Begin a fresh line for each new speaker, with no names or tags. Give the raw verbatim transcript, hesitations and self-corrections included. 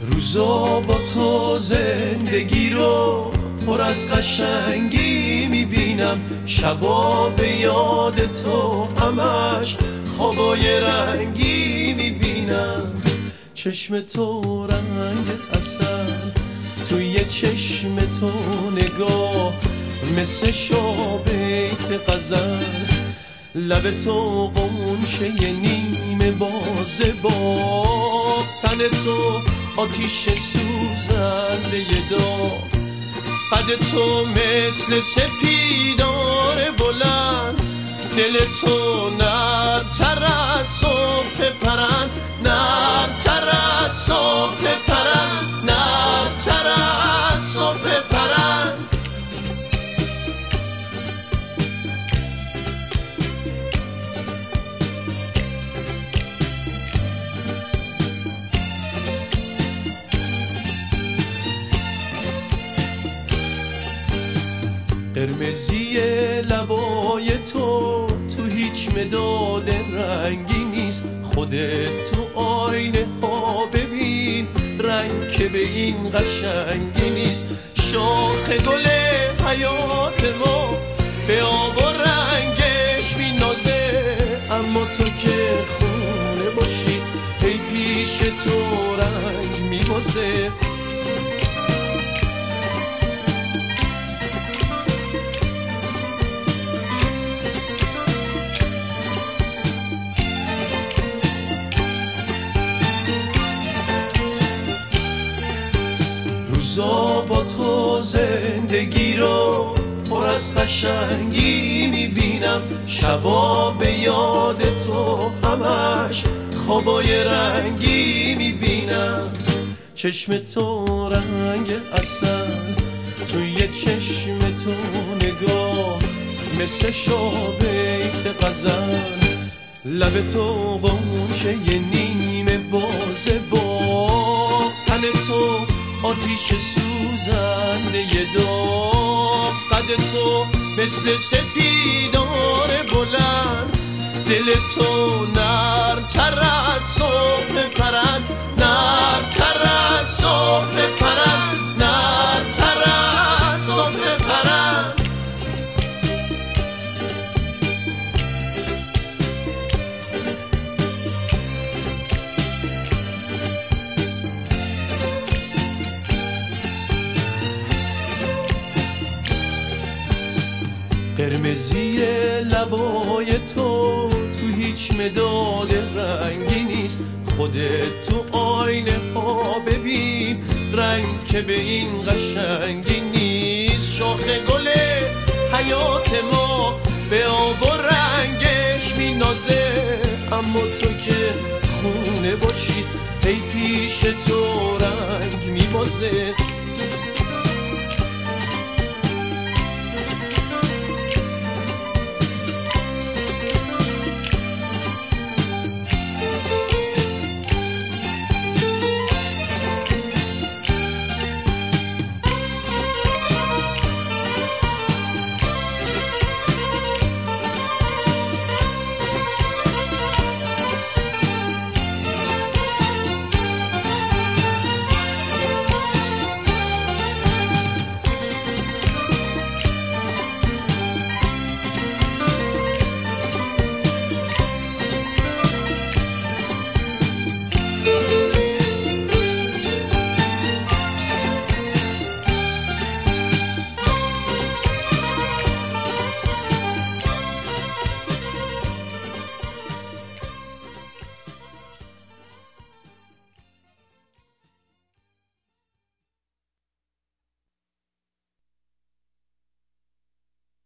روزا با تو زندگی رو پر از قشنگی میبینم، شبا به یاد تو همش خوابای رنگی میبینم. چشم تو رنگ عسل، توی چشم تو نگاه مثل شابیت غزل، لب تو قنچه نیمه باز باب، تن تو آتیش سوزنده داغ، قد تو مثل سپیدار بلند، دل تو نرم‌تر از صبح پرند، نرم‌تر از صبح پرند، نرم‌تر از صبح پرند. قرمزی لبای تو تو هیچ مداد رنگی نیست، خودت تو آینه ها ببین رنگ که به این قشنگی نیست. شاخ گل حیات ما به آب و رنگش مینازه، اما تو که خونه باشی ای پیش تو رنگ میبازه. روزا با تو زندگی رو پر از قشنگی میبینم، شبا به یاد تو همش خوابای رنگی میبینم. چشم تو رنگ عسل، توی چشم تو نگاه مثل شابیت غزل، لب تو قنچه نیمه باز باب، تن تو آتیش سوزنده داغ، قد تو مثل سپیدار بلند، دل تو نرم‌تر از صبح پرند، نرم‌تر از صبح پرند، نرم‌تر از صبح پرند. قرمزی لبای تو تو هیچ مداد رنگی نیست، خودت تو آینه ها ببین رنگ که به این قشنگی نیست. شاخ گل حیات ما به آب و رنگش مینازه، اما تو که خونه باشی ای پیش تو رنگ میبازه.